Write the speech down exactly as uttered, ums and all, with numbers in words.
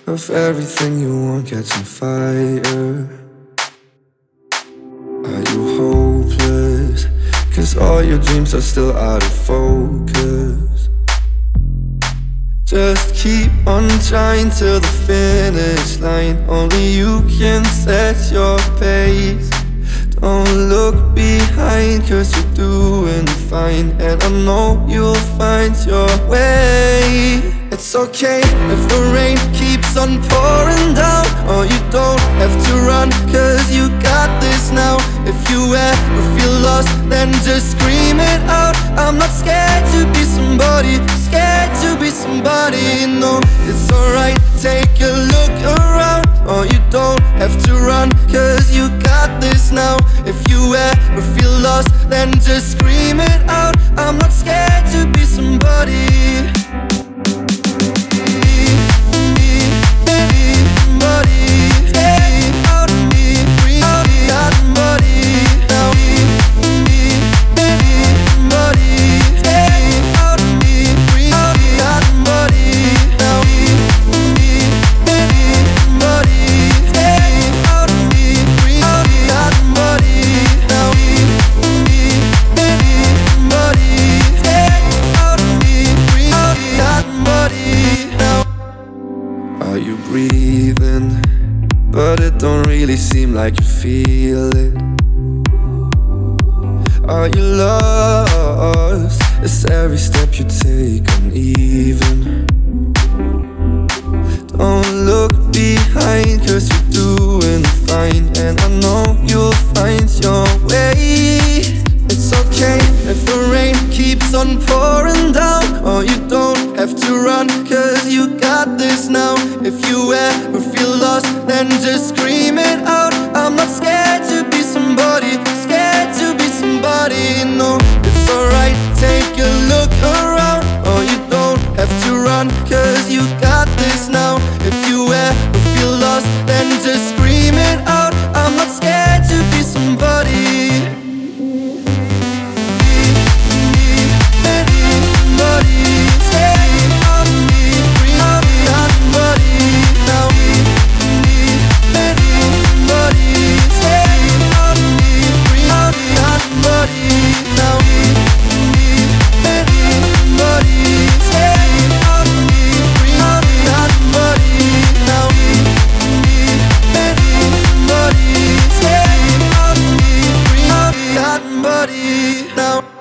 of everything you want catching fire. Are you hopeless? Cause all your dreams are still out of focus. Just keep on trying till the finish line. Only you can set your pace. Don't look behind, cause you're doing fine, and I know you'll find your way. It's okay if the rain keeps on pouring down, or you don't have to run, cause you got this now. If you ever feel lost, then just scream it out. I'm not scared to be somebody, scared to be somebody. No, it's alright, take a look around, or you don't have to run, cause you got this now. If you ever feel lost, then just scream it out. I'm not scared to be somebody. Are you breathing? But it don't really seem like you feel it. Are you lost? Is every step you take uneven? Don't look behind, cause you're doing fine, and I know you'll find your way. It's okay if the rain keeps on pouring down, or you don't have to run, cause you got this now. If you ever feel lost, then just scream it out. I'm not scared to be somebody, scared to be somebody. No, it's alright, take a look around, or you don't have to run, cause you got this now. If you ever feel lost, then just scream it out. I'm not scared to be somebody. Now